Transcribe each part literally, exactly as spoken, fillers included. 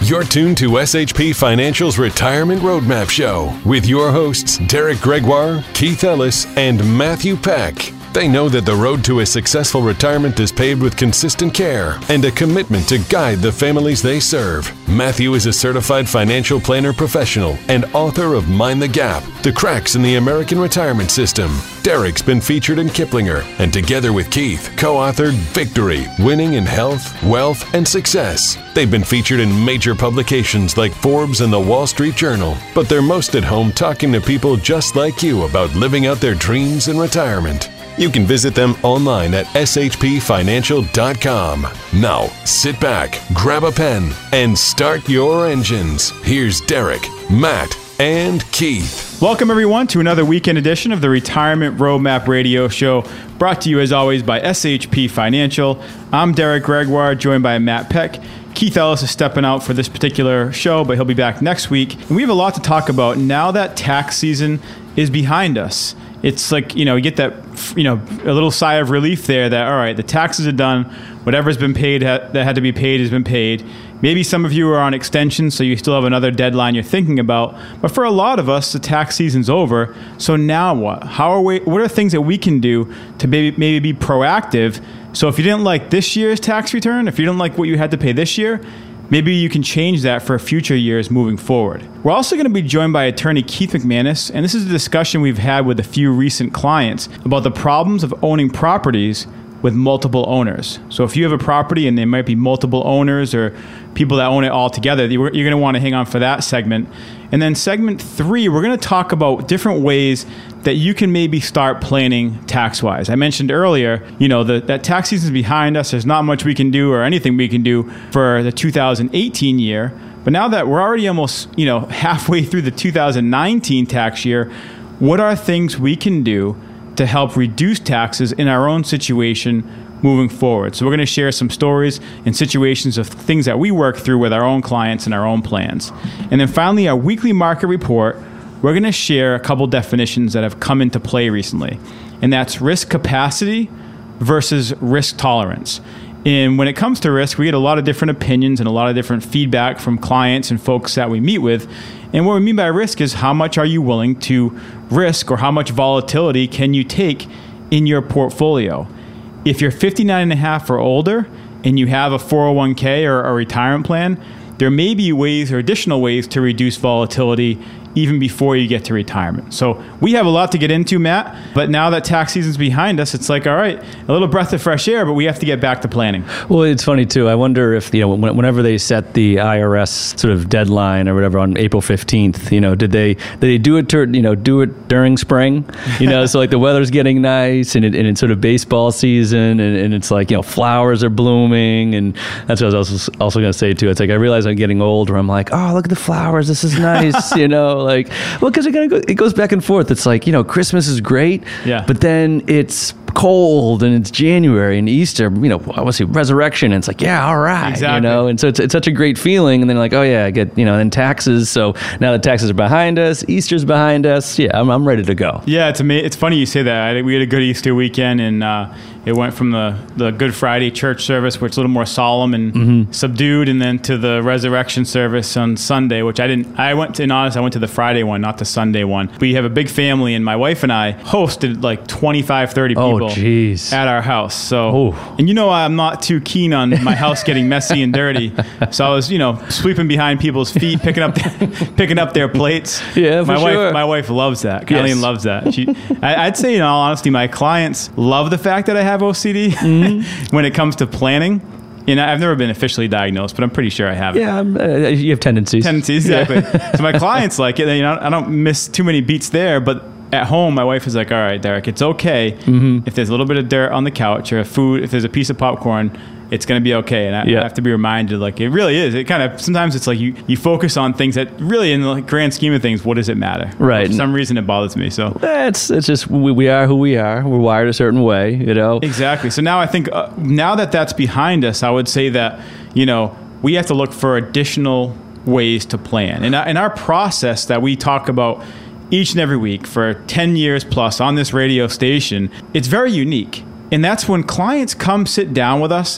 You're tuned to S H P Financial's Retirement Roadmap Show with your hosts, Derek Gregoire, Keith Ellis, and Matthew Peck. They know that the road to a successful retirement is paved with consistent care and a commitment to guide the families they serve. Matthew is a certified financial planner professional and author of Mind the Gap, The Cracks in the American Retirement System. Derek's been featured in Kiplinger, and together with Keith, co-authored Victory, Winning in Health, Wealth, and Success. They've been featured in major publications like Forbes and the Wall Street Journal, but they're most at home talking to people just like you about living out their dreams in retirement. You can visit them online at s h p financial dot com. Now, sit back, grab a pen, and start your engines. Here's Derek, Matt, and Keith. Welcome, everyone, to another weekend edition of the Retirement Roadmap Radio Show, brought to you, as always, by S H P Financial. I'm Derek Gregoire, joined by Matt Peck. Keith Ellis is stepping out for this particular show, but he'll be back next week. And we have a lot to talk about now that tax season is behind us. It's like, you know, you get that, you know, a little sigh of relief there that, all right, the taxes are done. Whatever's been paid ha- that had to be paid has been paid. Maybe some of you are on extension, so you still have another deadline you're thinking about. But for a lot of us, the tax season's over. So now what? How are we? What are things that we can do to maybe maybe be proactive? So if you didn't like this year's tax return, if you didn't like what you had to pay this year, maybe you can change that for future years moving forward. We're also going to be joined by attorney Keith McManus, and this is a discussion we've had with a few recent clients about the problems of owning properties with multiple owners. So if you have a property and there might be multiple owners or people that own it all together, you're going to want to hang on for that segment. And then segment three, we're going to talk about different ways that you can maybe start planning tax-wise. I mentioned earlier, you know, the, that tax season is behind us. There's not much we can do or anything we can do for the two thousand eighteen year. But now that we're already almost, you know, halfway through the two thousand nineteen tax year, what are things we can do to help reduce taxes in our own situation moving forward? So we're going to share some stories and situations of things that we work through with our own clients and our own plans. And then finally, our weekly market report, we're going to share a couple definitions that have come into play recently. And that's risk capacity versus risk tolerance. And when it comes to risk, we get a lot of different opinions and a lot of different feedback from clients and folks that we meet with. And what we mean by risk is how much are you willing to risk, or how much volatility can you take in your portfolio? If you're fifty-nine and a half or older and you have a four oh one k or a retirement plan, there may be ways or additional ways to reduce volatility even before you get to retirement. So we have a lot to get into, Matt, but now that tax season's behind us, it's like, all right, a little breath of fresh air, but we have to get back to planning. Well, it's funny too. I wonder if, you know, whenever they set the I R S sort of deadline or whatever on April fifteenth, you know, did they did they do it to, you know, do it during spring? You know, so like the weather's getting nice and, it, and it's sort of baseball season and, and it's like, you know, flowers are blooming, and that's what I was also, also going to say too. It's like I realize I'm getting older. I'm like, oh, look at the flowers. This is nice, you know. Like, well, because it, go, it goes back and forth. It's like, you know, Christmas is great, yeah, but then it's cold and it's January and Easter, you know, I want to see resurrection. And it's like, yeah, all right, exactly. You know, and so it's, it's such a great feeling. And then like, oh yeah, I get, you know, then taxes. So now the taxes are behind us, Easter's behind us. Yeah, I'm, I'm ready to go. Yeah, it's amazing. It's funny you say that. I, we had a good Easter weekend, and uh, it went from the, the Good Friday church service, which is a little more solemn and mm-hmm. subdued, and then to the resurrection service on Sunday, which I didn't, I went to, in honest, I went to the Friday one, not the Sunday one. We have a big family, and my wife and I hosted like twenty-five, thirty people. Oh, geez. At our house. So, oh. And you know, I'm not too keen on my house getting messy and dirty. So I was, you know, sweeping behind people's feet, picking up, their, picking up their plates. Yeah, for my sure. wife, my wife loves that. Yes. Colleen loves that. She, I, I'd say, in all honesty, my clients love the fact that I have O C D mm-hmm. when it comes to planning. You know, I've never been officially diagnosed, but I'm pretty sure I have it. Yeah, um, uh, you have tendencies. Tendencies, exactly. Yeah. So my clients like it. You know, I don't miss too many beats there, but at home, my wife is like, all right, Derek, it's okay mm-hmm. if there's a little bit of dirt on the couch or a food, if there's a piece of popcorn, it's going to be okay. And I, yeah. I have to be reminded, like, it really is. It kind of, sometimes it's like you, you focus on things that really, in the grand scheme of things, what does it matter? Right. For some reason, it bothers me. So it's, it's just, we, we are who we are. We're wired a certain way, you know? Exactly. So now I think, uh, now that that's behind us, I would say that, you know, we have to look for additional ways to plan. And in our process that we talk about each and every week for ten years plus on this radio station, it's very unique. And that's when clients come sit down with us,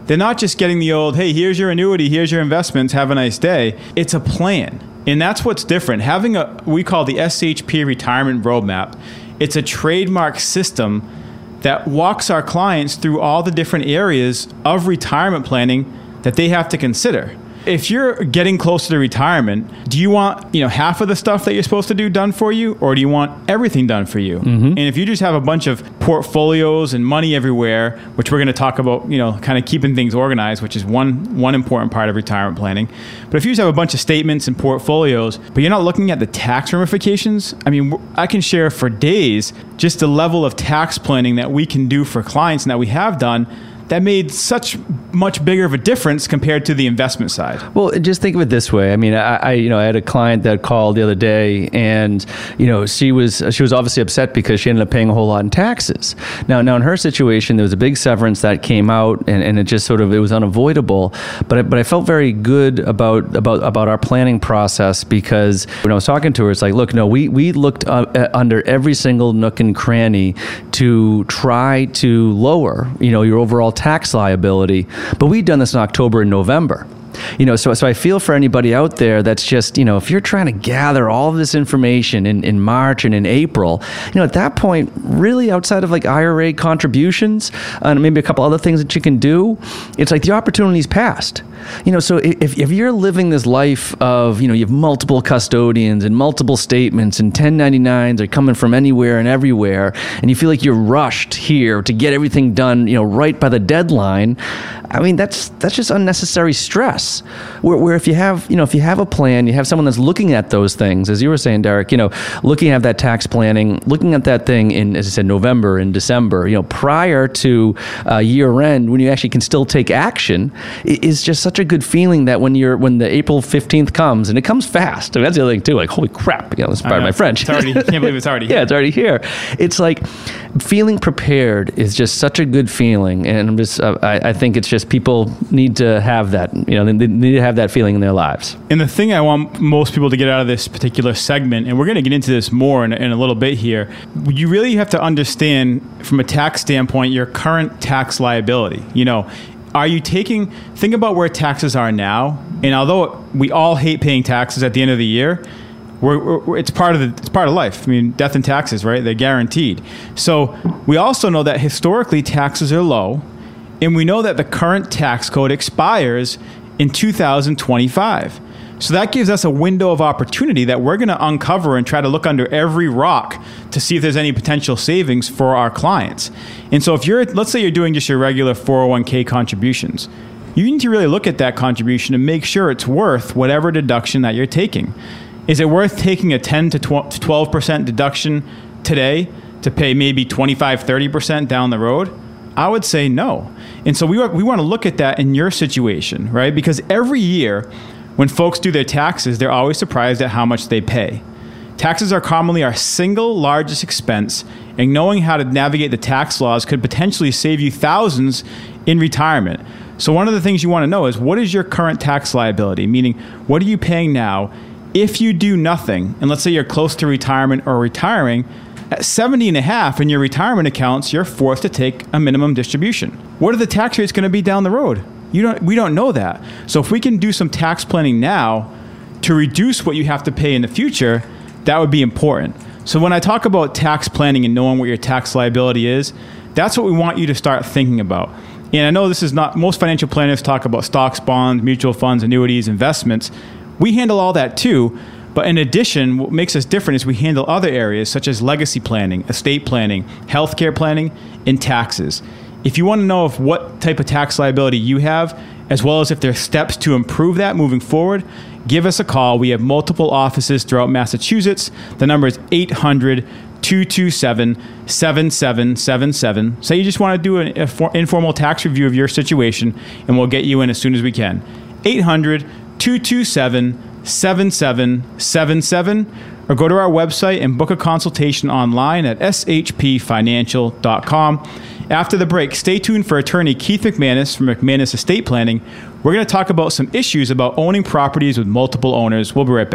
they're not just getting the old, hey, here's your annuity, here's your investments, have a nice day. It's a plan. And that's what's different. Having a, we call the S H P Retirement Roadmap, it's a trademark system that walks our clients through all the different areas of retirement planning that they have to consider. If you're getting closer to retirement, do you want, you know, half of the stuff that you're supposed to do done for you, or do you want everything done for you? Mm-hmm. And if you just have a bunch of portfolios and money everywhere, which we're going to talk about, you know, kind of keeping things organized, which is one one important part of retirement planning. But if you just have a bunch of statements and portfolios, but you're not looking at the tax ramifications, I mean, I can share for days just the level of tax planning that we can do for clients and that we have done that made such much bigger of a difference compared to the investment side. Well, just think of it this way. I mean, I, I you know I had a client that called the other day, and you know she was she was obviously upset because she ended up paying a whole lot in taxes. Now, now in her situation, there was a big severance that came out, and, and it just sort of it was unavoidable. But I, but I felt very good about about about our planning process, because when I was talking to her, it's like, look, no, we we looked uh, under every single nook and cranny to try to lower, you know, your overall tax liability, but we've done this in October and November. You know, so so I feel for anybody out there that's just, you know, if you're trying to gather all of this information in, in March and in April, you know, at that point, really outside of like I R A contributions and maybe a couple other things that you can do, it's like the opportunity's passed. You know, so if, if you're living this life of, you know, you have multiple custodians and multiple statements and ten ninety-nines are coming from anywhere and everywhere, and you feel like you're rushed here to get everything done, you know, right by the deadline, I mean, that's that's just unnecessary stress. Where, where if you have, you know, if you have a plan, you have someone that's looking at those things, as you were saying, Derek, you know, looking at that tax planning, looking at that thing in, as I said, November and December, you know, prior to uh, year end, when you actually can still take action, is just such a good feeling that when you're when the April fifteenth comes, and it comes fast. I mean, that's the other thing too. Like, holy crap, you know, this is part of my French. It's already, can't believe it's already here. Yeah, it's already here. It's like feeling prepared is just such a good feeling, and I'm just uh, I, I think it's just people need to have that. You know, they, they need to have that feeling in their lives. And the thing I want most people to get out of this particular segment, and we're going to get into this more in, in a little bit here, you really have to understand from a tax standpoint your current tax liability. You know, are you taking, think about where taxes are now, and although we all hate paying taxes at the end of the year, We're, we're, it's part of the, it's part of life. I mean, death and taxes, right? They're guaranteed. So we also know that historically taxes are low, and we know that the current tax code expires in two thousand twenty-five. So that gives us a window of opportunity that we're going to uncover and try to look under every rock to see if there's any potential savings for our clients. And so if you're, let's say you're doing just your regular four oh one k contributions, you need to really look at that contribution and make sure it's worth whatever deduction that you're taking. Is it worth taking a ten to twelve percent deduction today to pay maybe twenty-five, thirty percent down the road? I would say no. And so we we want to look at that in your situation, right? Because every year when folks do their taxes, they're always surprised at how much they pay. Taxes are commonly our single largest expense, and knowing how to navigate the tax laws could potentially save you thousands in retirement. So one of the things you want to know is, what is your current tax liability? Meaning, what are you paying now? If you do nothing, and let's say you're close to retirement or retiring, at seventy and a half in your retirement accounts, you're forced to take a minimum distribution. What are the tax rates going to be down the road? You don't, we don't know that. So if we can do some tax planning now to reduce what you have to pay in the future, that would be important. So when I talk about tax planning and knowing what your tax liability is, that's what we want you to start thinking about. And I know this is not, most financial planners talk about stocks, bonds, mutual funds, annuities, investments. We handle all that too, but in addition, what makes us different is we handle other areas such as legacy planning, estate planning, healthcare planning, and taxes. If you want to know if what type of tax liability you have, as well as if there are steps to improve that moving forward, give us a call. We have multiple offices throughout Massachusetts. The number is eight hundred, two two seven, seven seven seven seven. Say you just want to do an informal tax review of your situation, and we'll get you in as soon as we can. eight hundred, two two seven, seven seven seven seven, or go to our website and book a consultation online at s h p financial dot com. After the break, stay tuned for attorney Keith McManus from McManus Estate Planning. We're going to talk about some issues about owning properties with multiple owners. We'll be right back.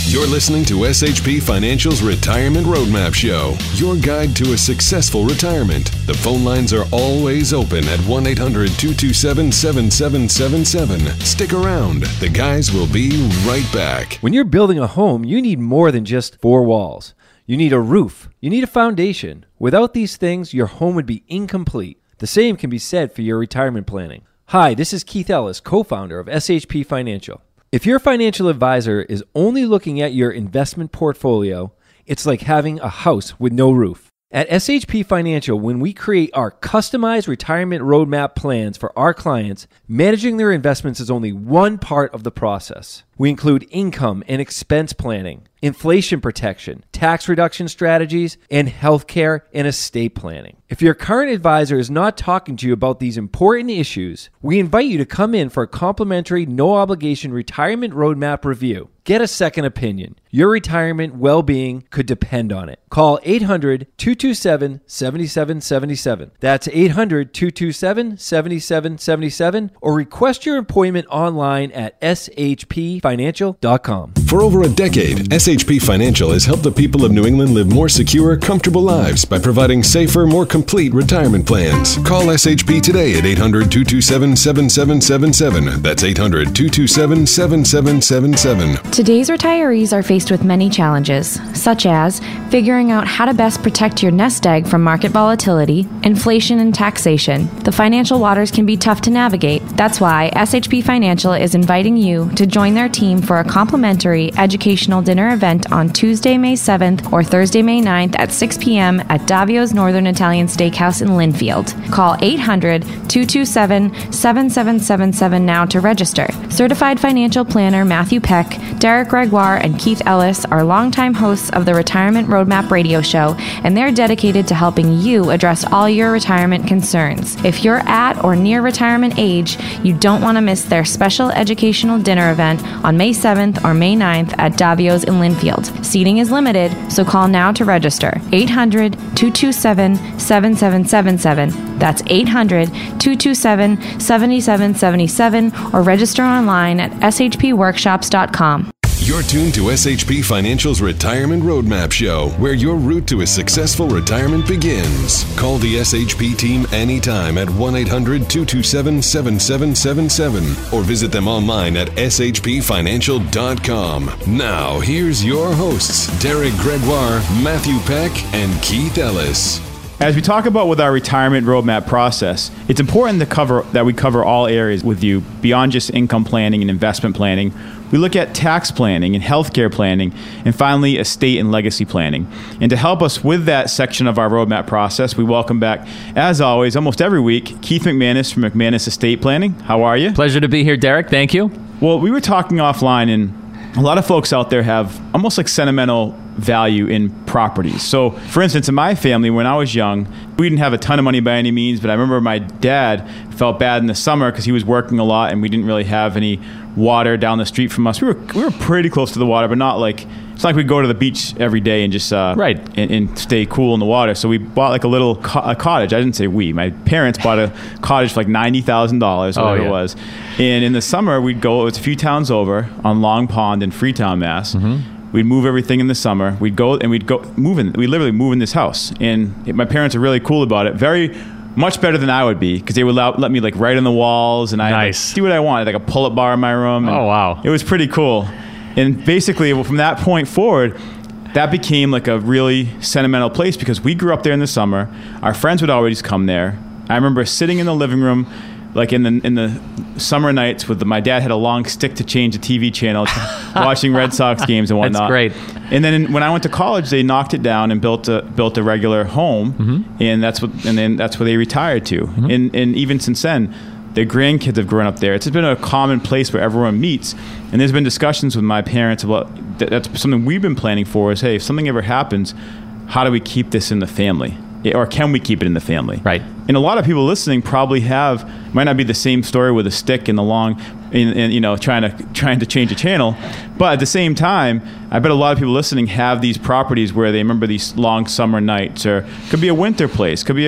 You're listening to S H P Financial's Retirement Roadmap Show, your guide to a successful retirement. The phone lines are always open at one eight hundred two two seven seven seven seven seven. Stick around. The guys will be right back. When you're building a home, you need more than just four walls. You need a roof. You need a foundation. Without these things, your home would be incomplete. The same can be said for your retirement planning. Hi, this is Keith Ellis, co-founder of S H P Financial. If your financial advisor is only looking at your investment portfolio, it's like having a house with no roof. At S H P Financial, when we create our customized retirement roadmap plans for our clients, managing their investments is only one part of the process. We include income and expense planning, inflation protection, tax reduction strategies, and healthcare and estate planning. If your current advisor is not talking to you about these important issues, we invite you to come in for a complimentary, no-obligation retirement roadmap review. Get a second opinion. Your retirement well-being could depend on it. Call eight hundred two two seven seven seven seven seven. That's eight hundred two two seven seven seven seven seven, or request your appointment online at s h p financial dot com. For over a decade, S H P Financial has helped the people of New England live more secure, comfortable lives by providing safer, more complete retirement plans. Call S H P today at eight hundred two two seven seven seven seven seven. That's eight hundred two two seven seven seven seven seven. Today's retirees are faced with many challenges, such as figuring out how to best protect your nest egg from market volatility, inflation, and taxation. The financial waters can be tough to navigate. That's why S H P Financial is inviting you to join their team for a complimentary educational dinner event on Tuesday, May seventh or Thursday, May ninth at six p.m. at Davio's Northern Italian Steakhouse in Linfield. Call eight hundred two two seven seven seven seven seven now to register. Certified financial planner Matthew Peck, Derek Gregoire, and Keith Ellis are longtime hosts of the Retirement Roadmap radio show, and they're dedicated to helping you address all your retirement concerns. If you're at or near retirement age, you don't want to miss their special educational dinner event on May seventh or May ninth at Davio's in Linfield. Seating is limited, so call now to register. eight hundred two two seven seven seven seven seven. That's eight hundred two two seven seven seven seven seven, or register online at s h p workshops dot com. You're tuned to S H P Financial's Retirement Roadmap Show, where your route to a successful retirement begins. Call the S H P team anytime at one eight hundred two two seven seven seven seven seven or visit them online at s h p financial dot com. Now, here's your hosts, Derek Gregoire, Matthew Peck, and Keith Ellis. As we talk about with our retirement roadmap process, it's important to cover that we cover all areas with you beyond just income planning and investment planning. We look at tax planning and healthcare planning, and finally, estate and legacy planning. And to help us with that section of our roadmap process, we welcome back, as always, almost every week, Keith McManus from McManus Estate Planning. How are you? Pleasure to be here, Derek. Thank you. Well, we were talking offline, and a lot of folks out there have almost like sentimental value in properties. So, for instance, in my family, when I was young, we didn't have a ton of money by any means, but I remember my dad felt bad in the summer because he was working a lot and we didn't really have any water down the street from us. We were we were pretty close to the water, but not like, it's not like we'd go to the beach every day and just uh, right. and, and stay cool in the water. So we bought like a little co- a cottage. I didn't say we. My parents bought a cottage for like ninety thousand dollars, whatever oh, yeah. it was. And in the summer, we'd go, it's a few towns over, on Long Pond in Freetown, Mass. Mm-hmm. We'd move everything in the summer. We'd go and we'd go move in. We literally move in this house. And it, my parents are really cool about it. Very much better than I would be, because they would allow, let me like write on the walls, and I nice. like, do what I wanted, like a pull-up bar in my room. Oh, wow. It was pretty cool. And basically, from that point forward, that became like a really sentimental place because we grew up there in the summer. Our friends would always come there. I remember sitting in the living room, like in the in the summer nights, with the, my dad had a long stick to change the T V channel, watching Red Sox games and whatnot. That's great. And then in, when I went to college, they knocked it down and built a built a regular home, mm-hmm. and that's what and then that's where they retired to. Mm-hmm. And and even since then, their grandkids have grown up there. It's been a common place where everyone meets. And there's been discussions with my parents about that, that's something we've been planning for. Is hey, if something ever happens, how do we keep this in the family? Or can we keep it in the family? Right. And a lot of people listening probably have, might not be the same story with a stick and the long, and, and you know, trying to trying to change a channel. But at the same time, I bet a lot of people listening have these properties where they remember these long summer nights, or could be a winter place, could be a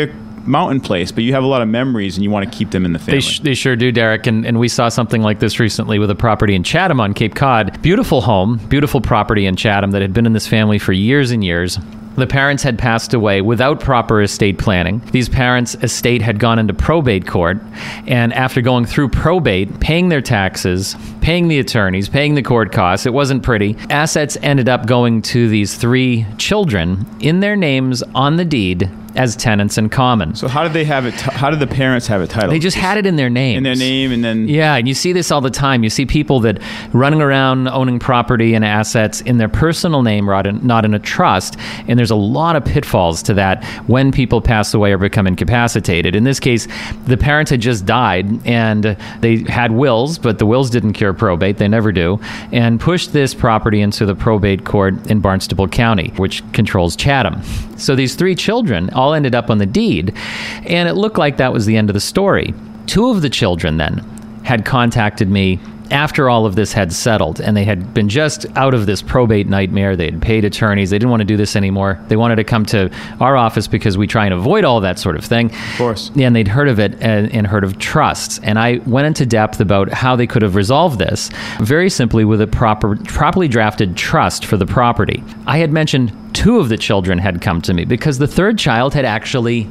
mountain place, but you have a lot of memories and you want to keep them in the family. They, sh- they sure do, Derek. And, and we saw something like this recently with a property in Chatham on Cape Cod. Beautiful home, beautiful property in Chatham that had been in this family for years and years. The parents had passed away without proper estate planning. These parents' estate had gone into probate court, and after going through probate, paying their taxes, paying the attorneys, paying the court costs, it wasn't pretty. Assets ended up going to these three children in their names on the deed as tenants in common. So how did they have it? T- how did the parents have it titled? They just had it in their names. In their name, and then... Yeah, and you see this all the time. You see people that running around owning property and assets in their personal name, not in a trust, and there's a lot of pitfalls to that when people pass away or become incapacitated. In this case, the parents had just died, and they had wills, but the wills didn't cure probate. They never do, and pushed this property into the probate court in Barnstable County, which controls Chatham. So these three children all ended up on the deed, and it looked like that was the end of the story. Two of the children then had contacted me after all of this had settled, and they had been just out of this probate nightmare. They had paid attorneys. They didn't want to do this anymore. They wanted to come to our office because we try and avoid all that sort of thing. Of course. And they'd heard of it and, and heard of trusts. And I went into depth about how they could have resolved this very simply with a proper, properly drafted trust for the property. I had mentioned two of the children had come to me because the third child had actually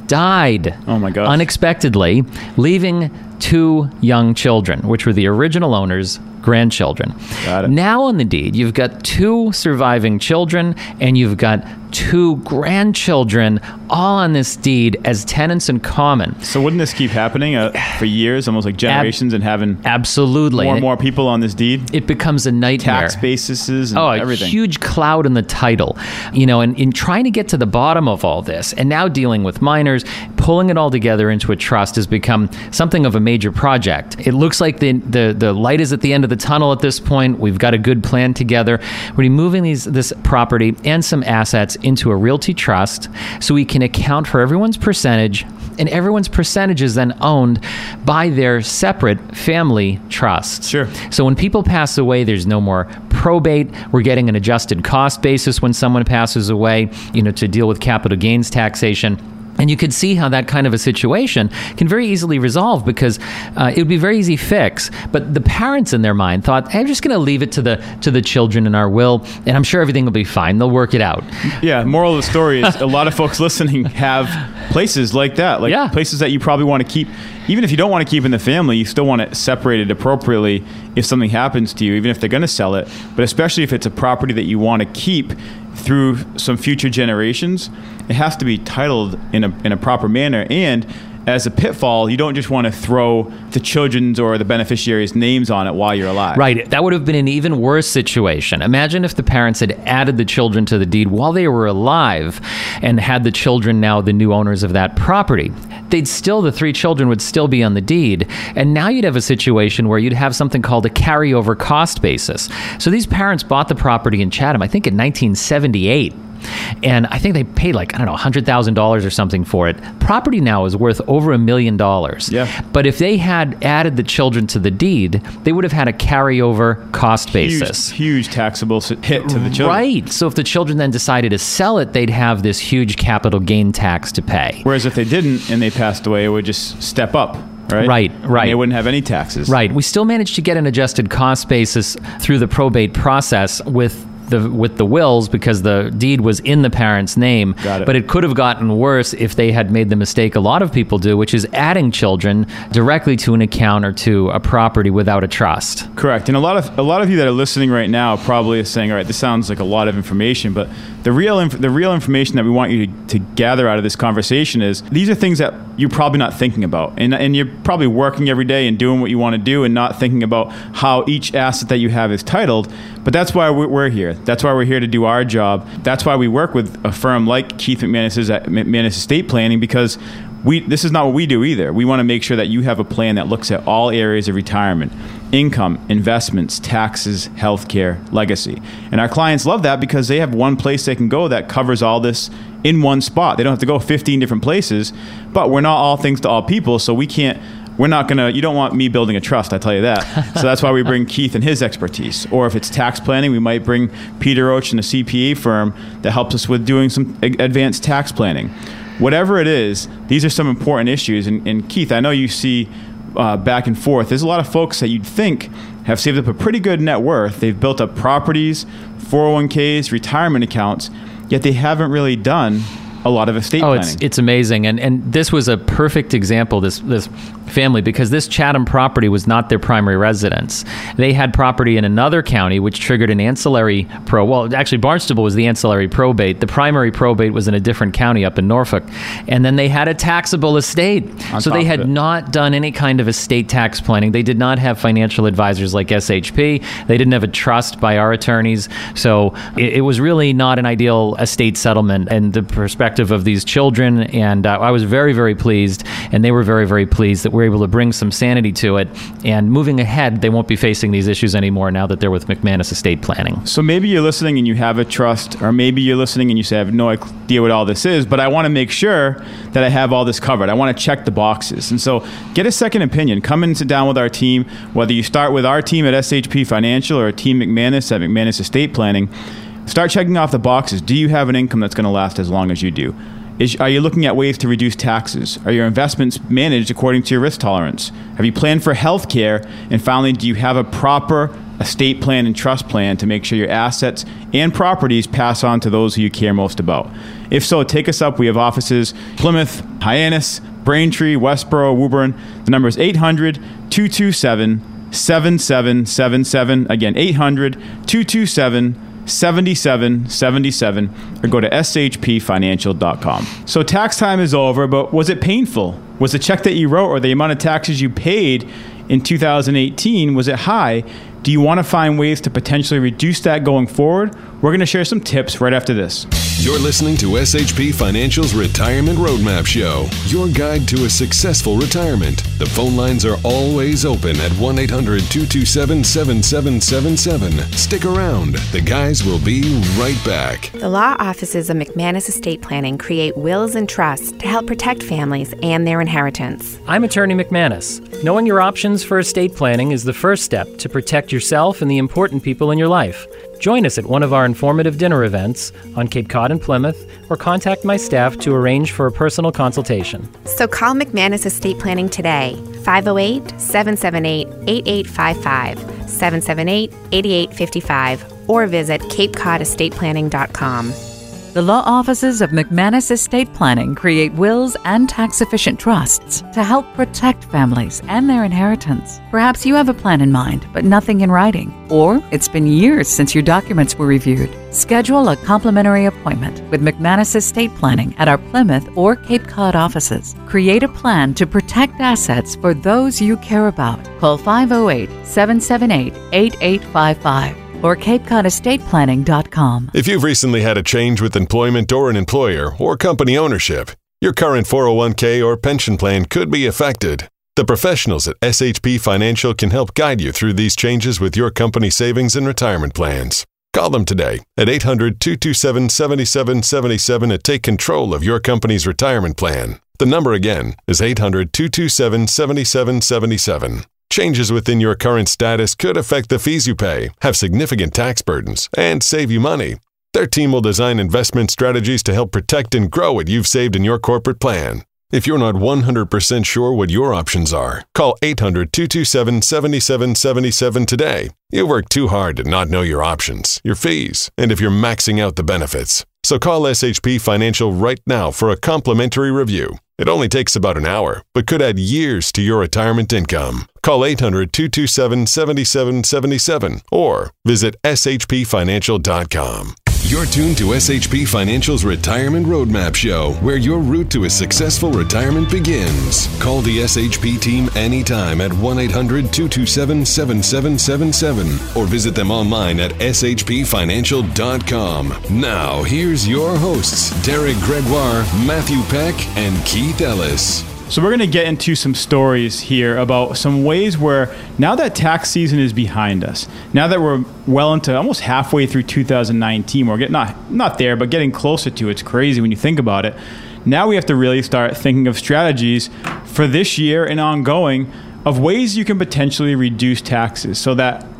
died. Oh my gosh. Unexpectedly, leaving two young children, which were the original owners' grandchildren. Got it. Now on the deed, you've got two surviving children and you've got two grandchildren all on this deed as tenants in common. So wouldn't this keep happening uh, for years, almost like generations, Ab- and having absolutely more and it, more people on this deed? It becomes a nightmare. Tax bases and oh, everything. A huge cloud in the title. You know, and in trying to get to the bottom of all this, and now dealing with minors, pulling it all together into a trust has become something of a major project. It looks like the the, the light is at the end of the tunnel at this point. We've got a good plan together. We're moving these this property and some assets into a realty trust so we can account for everyone's percentage, and everyone's percentage is then owned by their separate family trusts. Sure. So when people pass away, there's no more probate. We're getting an adjusted cost basis when someone passes away, you know, to deal with capital gains taxation. And you could see how that kind of a situation can very easily resolve because uh, it would be a very easy fix. But the parents in their mind thought, hey, I'm just going to leave it to the to the children in our will, and I'm sure everything will be fine. They'll work it out. Yeah, moral of the story is a lot of folks listening have places like that, like yeah. places that you probably want to keep. Even if you don't want to keep in the family, you still want it separated appropriately if something happens to you, even if they're going to sell it. But especially if it's a property that you want to keep through some future generations, it has to be titled in a in a proper manner. And as a pitfall, you don't just want to throw the children's or the beneficiaries' names on it while you're alive. Right. That would have been an even worse situation. Imagine if the parents had added the children to the deed while they were alive and had the children now the new owners of that property. They'd still, the three children would still be on the deed. And now you'd have a situation where you'd have something called a carryover cost basis. So these parents bought the property in Chatham, I think in nineteen seventy-eight. And I think they paid like, I don't know, one hundred thousand dollars or something for it. Property now is worth over a million dollars. Yeah. But if they had added the children to the deed, they would have had a carryover cost basis. Huge, huge taxable hit to the children. Right. So if the children then decided to sell it, they'd have this huge capital gain tax to pay. Whereas if they didn't and they passed away, it would just step up. Right, right, right. And they wouldn't have any taxes. Right. We still managed to get an adjusted cost basis through the probate process with the with the wills because the deed was in the parents' name. Got it. But it could have gotten worse if they had made the mistake a lot of people do, which is adding children directly to an account or to a property without a trust. Correct. And a lot of a lot of you that are listening right now probably are saying, all right, this sounds like a lot of information, but the real inf- the real information that we want you to, to gather out of this conversation is these are things that you're probably not thinking about. And, and you're probably working every day and doing what you want to do and not thinking about how each asset that you have is titled. But that's why we're here. That's why we're here to do our job. That's why we work with a firm like Keith McManus's at McManus Estate Planning, because we this is not what we do either. We want to make sure that you have a plan that looks at all areas of retirement: income, investments, taxes, healthcare, legacy. And our clients love that because they have one place they can go that covers all this in one spot. They don't have to go fifteen different places, but we're not all things to all people, so we can't We're not going to, you don't want me building a trust, I tell you that. So that's why we bring Keith and his expertise. Or if it's tax planning, we might bring Peter Roach and a C P A firm that helps us with doing some advanced tax planning. whatever it is, these are some important issues. And, and Keith, I know you see uh, back and forth. There's a lot of folks that you'd think have saved up a pretty good net worth. They've built up properties, four oh one k's, retirement accounts, yet they haven't really done a lot of estate oh, planning. it's it's amazing, and and this was a perfect example. This this family, because this Chatham property was not their primary residence. They had property in another county, which triggered an ancillary pro. Well, actually, Barnstable was the ancillary probate. The primary probate was in a different county up in Norfolk, and then they had a taxable estate. On so they top had of it. not done any kind of estate tax planning. They did not have financial advisors like S H P. They didn't have a trust by our attorneys. So it, it was really not an ideal estate settlement and the perspective of these children. And uh, I was very, very pleased, and they were very, very pleased that we're able to bring some sanity to it. And moving ahead, they won't be facing these issues anymore now that they're with McManus Estate Planning. So maybe you're listening and you have a trust, or maybe you're listening and you say, I have no idea what all this is, but I want to make sure that I have all this covered. I want to check the boxes. And so get a second opinion. Come and sit down with our team, whether you start with our team at S H P Financial or Team McManus at McManus Estate Planning. Start checking off the boxes. Do you have an income that's going to last as long as you do? Is, are you looking at ways to reduce taxes? Are your investments managed according to your risk tolerance? Have you planned for health care? And finally, do you have a proper estate plan and trust plan to make sure your assets and properties pass on to those who you care most about? If so, take us up. We have offices Plymouth, Hyannis, Braintree, Westboro, Woburn. The number is eight hundred, two two seven, seven seven seven seven. Again, eight hundred, two two seven, seventy-seven seventy-seven, or go to S H P financial dot com. So tax time is over, but was it painful? Was the check that you wrote or the amount of taxes you paid in two thousand eighteen, was it high? Do you want to find ways to potentially reduce that going forward? We're going to share some tips right after this. You're listening to S H P Financial's Retirement Roadmap Show, your guide to a successful retirement. The phone lines are always open at one eight hundred, two two seven, seven seven seven seven. Stick around. The guys will be right back. The law offices of McManus Estate Planning create wills and trusts to help protect families and their inheritance. I'm Attorney McManus. Knowing your options for estate planning is the first step to protect yourself and the important people in your life. Join us at one of our informative dinner events on Cape Cod and Plymouth, or contact my staff to arrange for a personal consultation. So call McManus Estate Planning today, five oh eight, seven seven eight, eight eight five five, seven seven eight, eight eight five five, or visit cape cod estate planning dot com. The law offices of McManus Estate Planning create wills and tax-efficient trusts to help protect families and their inheritance. Perhaps you have a plan in mind, but nothing in writing. Or it's been years since your documents were reviewed. Schedule a complimentary appointment with McManus Estate Planning at our Plymouth or Cape Cod offices. Create a plan to protect assets for those you care about. Call five oh eight, seven seven eight, eight eight five five. or cape cod estate planning dot com. If you've recently had a change with employment or an employer or company ownership, your current four oh one k or pension plan could be affected. The professionals at S H P Financial can help guide you through these changes with your company savings and retirement plans. Call them today at eight hundred, two two seven, seven seven seven seven to take control of your company's retirement plan. The number again is eight hundred, two two seven, seven seven seven seven. Changes within your current status could affect the fees you pay, have significant tax burdens, and save you money. Their team will design investment strategies to help protect and grow what you've saved in your corporate plan. If you're not one hundred percent sure what your options are, call eight hundred, two two seven, seven seven seven seven today. You work too hard to not know your options, your fees, and if you're maxing out the benefits. So call S H P Financial right now for a complimentary review. It only takes about an hour, but could add years to your retirement income. Call eight hundred, two two seven, seven seven seven seven or visit S H P financial dot com. You're tuned to S H P Financial's Retirement Roadmap Show, where your route to a successful retirement begins. Call the S H P team anytime at one eight hundred, two two seven, seven seven seven seven or visit them online at S H P financial dot com. Now, here's your hosts, Derek Gregoire, Matthew Peck, and Keith Ellis. So we're going to get into some stories here about some ways where now that tax season is behind us, now that we're well into almost halfway through two thousand nineteen, we're getting not not there, but getting closer to it. It's crazy when you think about it. Now we have to really start thinking of strategies for this year and ongoing of ways you can potentially reduce taxes so that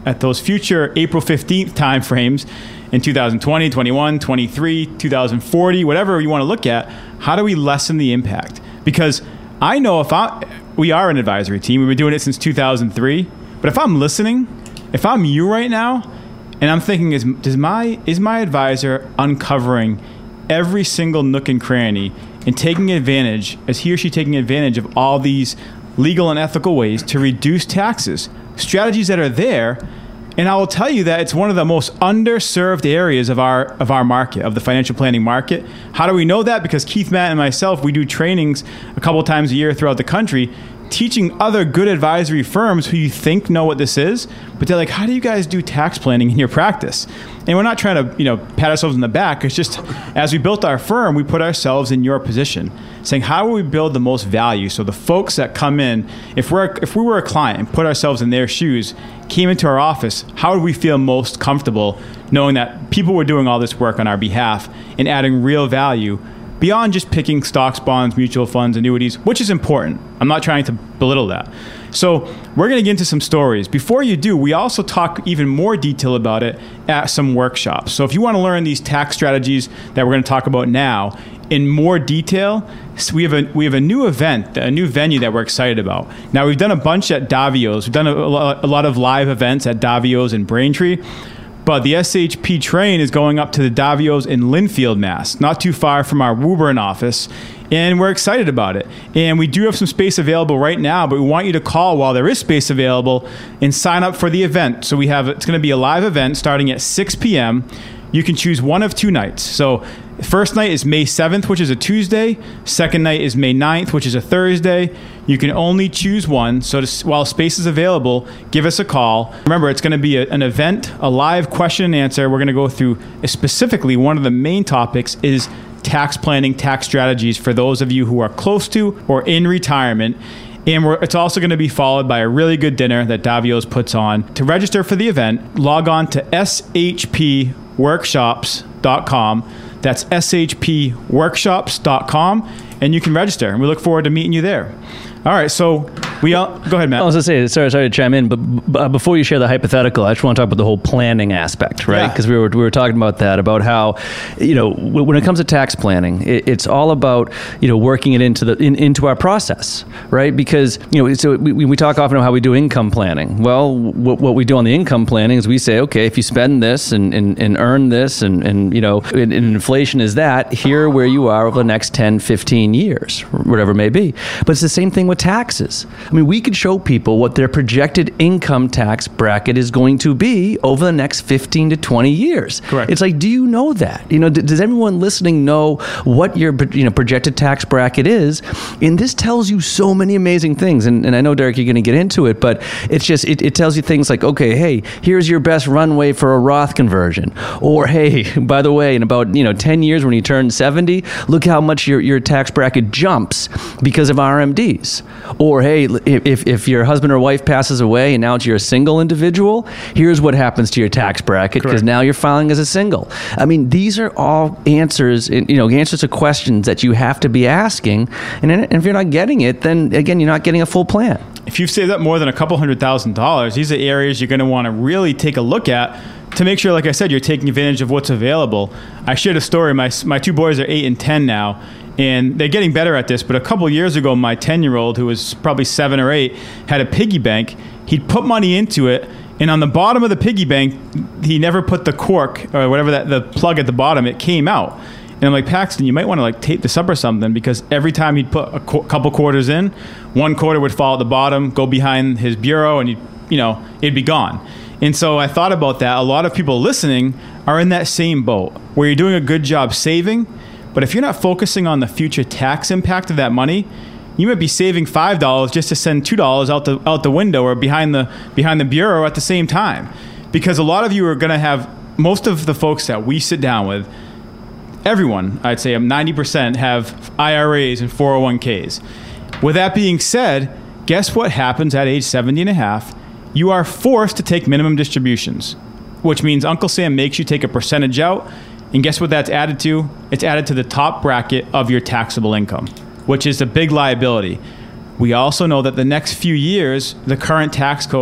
at those future April fifteenth time frames in two thousand twenty, twenty-one, twenty-three, two thousand forty, whatever you want to look at, how do we lessen the impact? Because I know if I, we are an advisory team, we've been doing it since two thousand three, but if I'm listening, if I'm you right now, and I'm thinking, is does my is my advisor uncovering every single nook and cranny and taking advantage, is he or she taking advantage of all these legal and ethical ways to reduce taxes, strategies that are there? And I will tell you that it's one of the most underserved areas of our of our market, of the financial planning market. How do we know that? Because Keith, Matt, and myself, we do trainings a couple of times a year throughout the country, teaching other good advisory firms who you think know what this is, but they're like, how do you guys do tax planning in your practice? And we're not trying to, you know, pat ourselves in the back. It's just, as we built our firm, we put ourselves in your position, saying, how will we build the most value? So the folks that come in, if we're if we were a client and put ourselves in their shoes, came into our office, how would we feel most comfortable knowing that people were doing all this work on our behalf and adding real value beyond just picking stocks, bonds, mutual funds, annuities, which is important. I'm not trying to belittle that. So we're going to get into some stories. Before you do, we also talk even more detail about it at some workshops. So if you want to learn these tax strategies that we're going to talk about now in more detail, we have a we have a new event, a new venue that we're excited about. Now, we've done a bunch at Davio's. We've done a, a lot of live events at Davio's and Braintree. But the S H P train is going up to the Davio's in Linfield, Mass, not too far from our Woburn office, and we're excited about it. And we do have some space available right now, but we want you to call while there is space available and sign up for the event. So we have it's going to be a live event starting at six p.m. You can choose one of two nights. So first night is May seventh, which is a Tuesday. Second night is May ninth, which is a Thursday. You can only choose one. So to, while space is available, give us a call. Remember, it's going to be a, an event, a live question and answer. We're going to go through specifically one of the main topics is tax planning, tax strategies for those of you who are close to or in retirement. And we're, it's also going to be followed by a really good dinner that Davio's puts on. To register for the event, log on to S H P workshops dot com. That's S H P workshops dot com, and you can register. And we look forward to meeting you there. All right, so we all go ahead, Matt. I was going to say, sorry, sorry to chime in, but, but before you share the hypothetical, I just want to talk about the whole planning aspect, right? Because yeah. we were we were talking about that, about how, you know, when it comes to tax planning, it, it's all about, you know, working it into the in, into our process, right? Because, you know, so we, we talk often about how we do income planning. Well, what, what we do on the income planning is we say, okay, if you spend this and, and, and earn this and, and you know, and, and inflation is that, here where you are over the next ten, fifteen years, whatever it may be. But it's the same thing with taxes. I mean, we could show people what their projected income tax bracket is going to be over the next fifteen to twenty years. Correct. It's like, do you know that? You know, d- does everyone listening know what your, you know, projected tax bracket is? And this tells you so many amazing things. And, and I know, Derek, you're going to get into it, but it's just, it, it tells you things like, okay, hey, here's your best runway for a Roth conversion. Or, hey, by the way, in about, you know, ten years when you turn seventy, look how much your, your tax bracket jumps because of R M Ds. Or, hey, if, if your husband or wife passes away and now you're a single individual, here's what happens to your tax bracket because now you're filing as a single. I mean, these are all answers, you know, answers to questions that you have to be asking. And if you're not getting it, then again, you're not getting a full plan. If you've saved up more than a couple hundred thousand dollars, these are areas you're going to want to really take a look at to make sure, like I said, you're taking advantage of what's available. I shared a story. My my two boys are eight and ten now, and they're getting better at this. But a couple years ago, my ten-year-old, who was probably seven or eight, had a piggy bank. He'd put money into it, and on the bottom of the piggy bank, he never put the cork or whatever that the plug at the bottom. It came out, and I'm like, Paxton, you might want to like tape this up or something, because every time he'd put a co- couple quarters in, one quarter would fall at the bottom, go behind his bureau, and he'd, you know, it'd be gone. And so I thought about that. A lot of people listening are in that same boat where you're doing a good job saving, but if you're not focusing on the future tax impact of that money, you might be saving five dollars just to send two dollars out the out the window or behind the behind the bureau at the same time. Because a lot of you are going to have, most of the folks that we sit down with, everyone, I'd say ninety percent have I R As and four oh one k's. With that being said, guess what happens at age seventy and a half? You are forced to take minimum distributions, which means Uncle Sam makes you take a percentage out. And guess what that's added to? It's added to the top bracket of your taxable income, which is a big liability. We also know that the next few years, the current tax code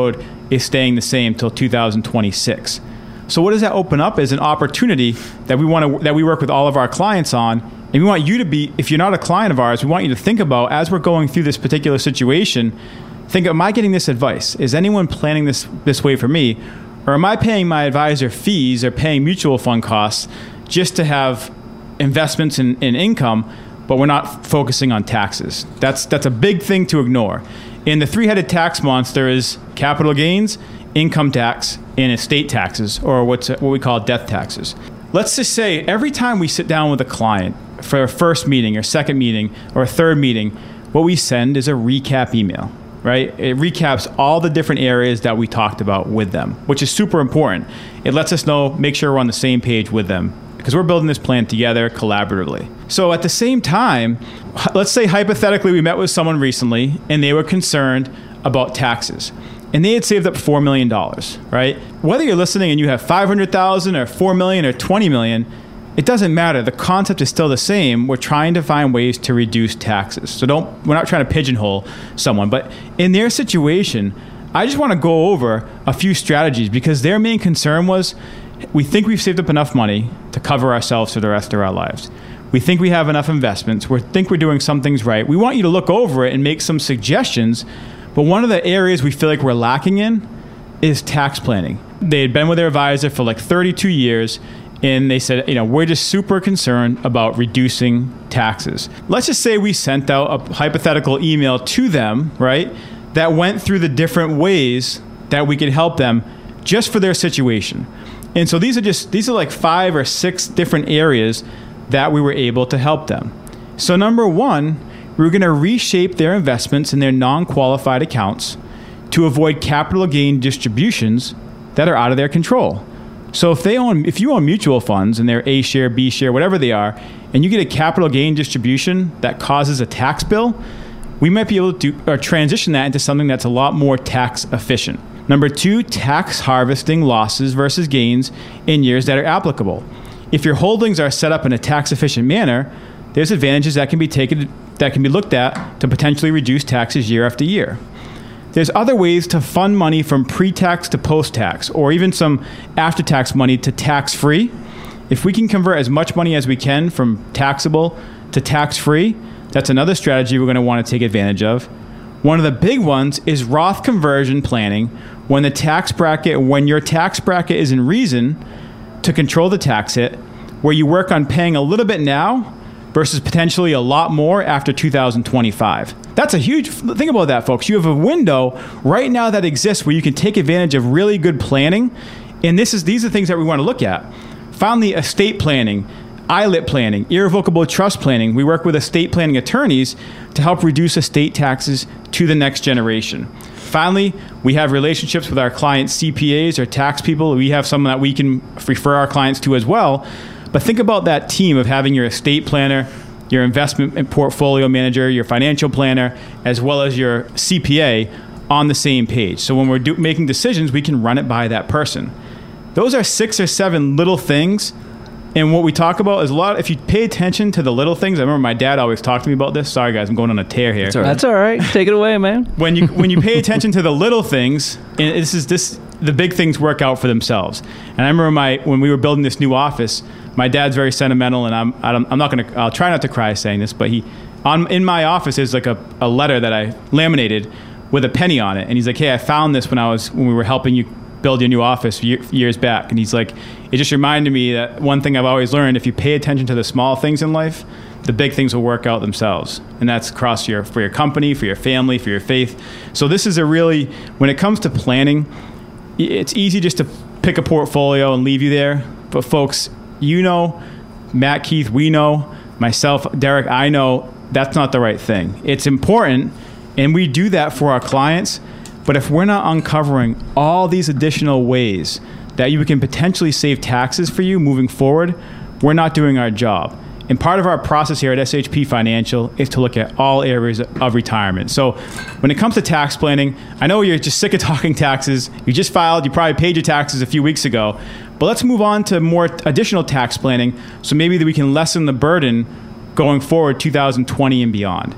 is staying the same till two thousand twenty-six. So what does that open up as an opportunity that we want to that we work with all of our clients on? And we want you to be, if you're not a client of ours, we want you to think about, as we're going through this particular situation, think, am I getting this advice? Is anyone planning this this way for me? Or am I paying my advisor fees or paying mutual fund costs just to have investments in, in income, but we're not focusing on taxes? That's that's a big thing to ignore. In the three-headed tax monster is capital gains, income tax, and estate taxes, or what's what we call death taxes. Let's just say every time we sit down with a client for a first meeting or second meeting or a third meeting, what we send is a recap email, right? It recaps all the different areas that we talked about with them, which is super important. It lets us know, make sure we're on the same page with them, because we're building this plan together collaboratively. So at the same time, let's say hypothetically we met with someone recently and they were concerned about taxes. And they had saved up four million dollars, right? Whether you're listening and you have five hundred thousand dollars or four million dollars or twenty million dollars, it doesn't matter. The concept is still the same. We're trying to find ways to reduce taxes. So don't, we're not trying to pigeonhole someone. But in their situation, I just want to go over a few strategies, because their main concern was, we think we've saved up enough money to cover ourselves for the rest of our lives. We think we have enough investments. We think we're doing some things right. We want you to look over it and make some suggestions. But one of the areas we feel like we're lacking in is tax planning. They had been with their advisor for like thirty-two years, and they said, you know, we're just super concerned about reducing taxes. Let's just say we sent out a hypothetical email to them, right, that went through the different ways that we could help them just for their situation. And so these are just, these are like five or six different areas that we were able to help them. So number one, we're going to reshape their investments in their non-qualified accounts to avoid capital gain distributions that are out of their control. So if they own, if you own mutual funds and they're A share, B share, whatever they are, and you get a capital gain distribution that causes a tax bill, we might be able to do, or transition that into something that's a lot more tax efficient. Number two, tax harvesting losses versus gains in years that are applicable. If your holdings are set up in a tax efficient manner, there's advantages that can be taken that can be looked at to potentially reduce taxes year after year. There's other ways to fund money from pre-tax to post-tax, or even some after-tax money to tax-free. If we can convert as much money as we can from taxable to tax-free, that's another strategy we're going to want to take advantage of. One of the big ones is Roth conversion planning, when the tax bracket, when your tax bracket is in reason to control the tax hit, where you work on paying a little bit now versus potentially a lot more after two thousand twenty-five. That's a huge, think about that, folks. You have a window right now that exists where you can take advantage of really good planning. And this is these are things that we want to look at. Finally, estate planning, I L I T planning, irrevocable trust planning. We work with estate planning attorneys to help reduce estate taxes to the next generation. Finally, we have relationships with our clients' C P As or tax people. We have some that we can refer our clients to as well. But think about that team of having your estate planner, your investment and portfolio manager, your financial planner, as well as your C P A on the same page. So when we're do- making decisions, we can run it by that person. Those are six or seven little things. And what we talk about is a lot, if you pay attention to the little things, I remember my dad always talked to me about this. Sorry guys, I'm going on a tear here. That's all right. That's all right. Take it away, man. When you when you pay attention to the little things, and this is this the big things work out for themselves. And I remember my when we were building this new office, my dad's very sentimental, and I'm I'm not gonna I'll try not to cry saying this, but he on in my office is like a, a letter that I laminated with a penny on it, and he's like, hey, I found this when I was when we were helping you build your new office years back. And he's like, it just reminded me that one thing I've always learned, if you pay attention to the small things in life, the big things will work out themselves. And that's across your, for your company, for your family, for your faith. So this is a really, when it comes to planning, it's easy just to pick a portfolio and leave you there. But folks, you know, Matt, Keith, we know, myself, Derek, I know that's not the right thing. It's important, and we do that for our clients. But if we're not uncovering all these additional ways that you can potentially save taxes for you moving forward, we're not doing our job. And part of our process here at S H P Financial is to look at all areas of retirement. So when it comes to tax planning, I know you're just sick of talking taxes. You just filed, you probably paid your taxes a few weeks ago. But let's move on to more additional tax planning so maybe that we can lessen the burden going forward two thousand twenty and beyond.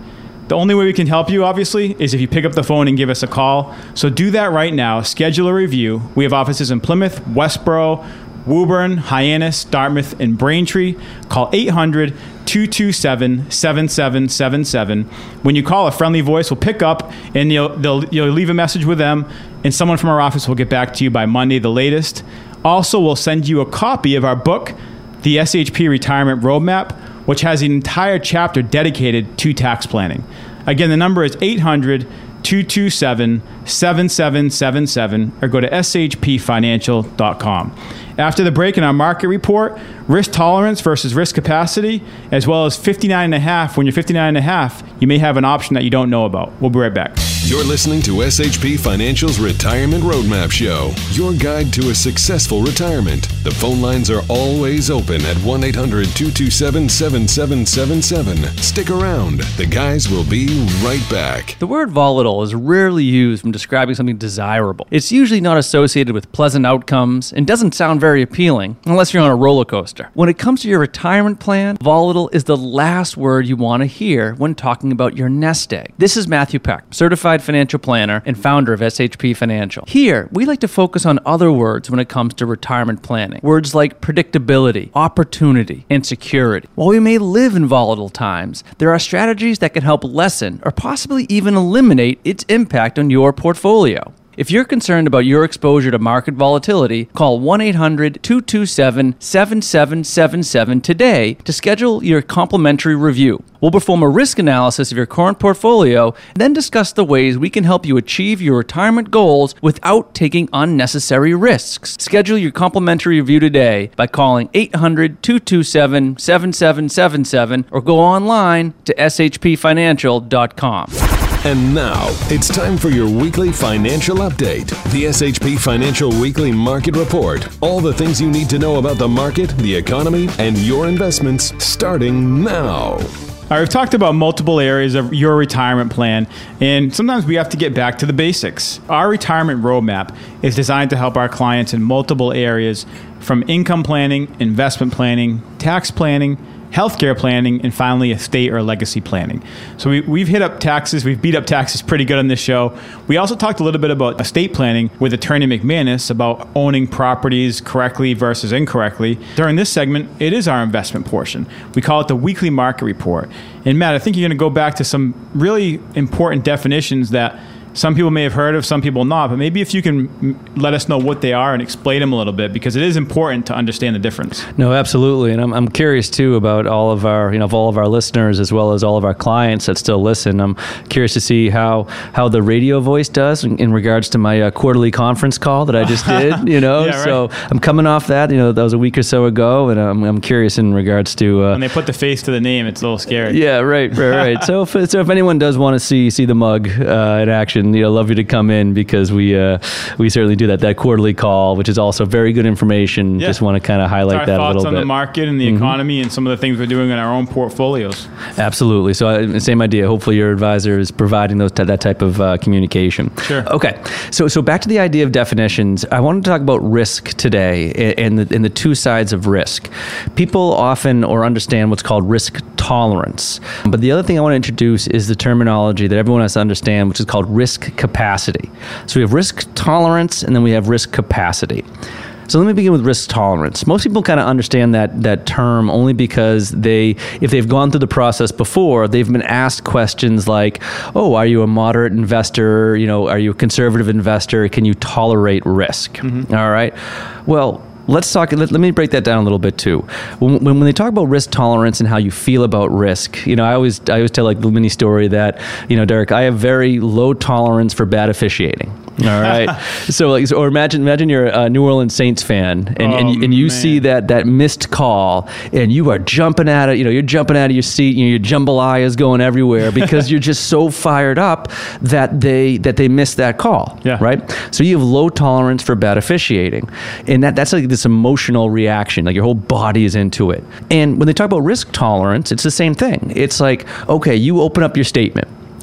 The only way we can help you, obviously, is if you pick up the phone and give us a call. So do that right now. Schedule a review. We have offices in Plymouth, Westboro, Woburn, Hyannis, Dartmouth, and Braintree. Call eight hundred, two two seven, seven seven seven seven. When you call, a friendly voice will pick up, and you'll, they'll, you'll leave a message with them, and someone from our office will get back to you by Monday, the latest. Also, we'll send you a copy of our book, The S H P Retirement Roadmap, which has an entire chapter dedicated to tax planning. Again, the number is eight hundred, two two seven, seven seven seven seven, or go to s h p financial dot com. After the break in our market report, risk tolerance versus risk capacity, as well as fifty-nine and a half. When you're fifty-nine and a half, you may have an option that you don't know about. We'll be right back. You're listening to S H P Financial's Retirement Roadmap Show, your guide to a successful retirement. The phone lines are always open at one eight hundred, two two seven, seven seven seven seven. Stick around. The guys will be right back. The word volatile is rarely used when describing something desirable. It's usually not associated with pleasant outcomes and doesn't sound very appealing unless you're on a roller coaster. When it comes to your retirement plan, volatile is the last word you want to hear when talking about your nest egg. This is Matthew Peck, certified financial planner and founder of S H P Financial. Here, we like to focus on other words when it comes to retirement planning. Words like predictability, opportunity, and security. While we may live in volatile times, there are strategies that can help lessen or possibly even eliminate its impact on your portfolio. If you're concerned about your exposure to market volatility, call one eight hundred, two two seven, seven seven seven seven today to schedule your complimentary review. We'll perform a risk analysis of your current portfolio and then discuss the ways we can help you achieve your retirement goals without taking unnecessary risks. Schedule your complimentary review today by calling eight hundred, two two seven, seven seven seven seven or go online to s h p financial dot com. And now, it's time for your weekly financial update. The S H P Financial Weekly Market Report. All the things you need to know about the market, the economy, and your investments starting now. All right, we've talked about multiple areas of your retirement plan, and sometimes we have to get back to the basics. Our retirement roadmap is designed to help our clients in multiple areas, from income planning, investment planning, tax planning, healthcare planning, and finally estate or legacy planning. So we, we've hit up taxes. We've beat up taxes pretty good on this show. We also talked a little bit about estate planning with Attorney McManus about owning properties correctly versus incorrectly. During this segment, it is our investment portion. We call it the weekly market report. And Matt, I think you're going to go back to some really important definitions that some people may have heard of, some people not, but maybe if you can let us know what they are and explain them a little bit, because it is important to understand the difference. No, absolutely. And I'm, I'm curious too about all of our, you know, of all of our listeners as well as all of our clients that still listen. I'm curious to see how, how the radio voice does in, in regards to my uh, quarterly conference call that I just did, you know, yeah, right. So I'm coming off that, you know, that was a week or so ago, and I'm, I'm curious in regards to, uh, when they put the face to the name, it's a little scary. Yeah, right, right, right. so, if, so if anyone does want to see, see the mug uh, in action, you know, love you to come in, because we uh, we certainly do that that quarterly call, which is also very good information. Yeah. Just want to kind of highlight that a little bit. Our thoughts on the market and the mm-hmm. economy and some of the things we're doing in our own portfolios. Absolutely. So uh, same idea. Hopefully your advisor is providing those that type of uh, communication. Sure. Okay. So so back to the idea of definitions. I wanted to talk about risk today and the, and the two sides of risk. People often or understand what's called risk tolerance, but the other thing I want to introduce is the terminology that everyone has to understand, which is called risk capacity. Capacity. So we have risk tolerance and then we have risk capacity. So let me begin with risk tolerance. Most people kind of understand that that term only because they, if they've gone through the process before, they've been asked questions like, oh, are you a moderate investor? You know, are you a conservative investor? Can you tolerate risk? Mm-hmm. All right. Well, Let's talk. Let, let me break that down a little bit too. When, when when they talk about risk tolerance and how you feel about risk, you know, I always I always tell like the mini story that, you know, Derek, I have very low tolerance for bad officiating. All right. so like, or imagine imagine you're a New Orleans Saints fan, and oh, and, you, and you see that that missed call, and you are jumping at it. You know, you're jumping out of your seat. You know, your jambalaya is going everywhere because you're just so fired up that they that they missed that call. Yeah. Right. So you have low tolerance for bad officiating, and that that's like this emotional reaction. Like your whole body is into it. And when they talk about risk tolerance, it's the same thing. It's like, okay, you open up your statement.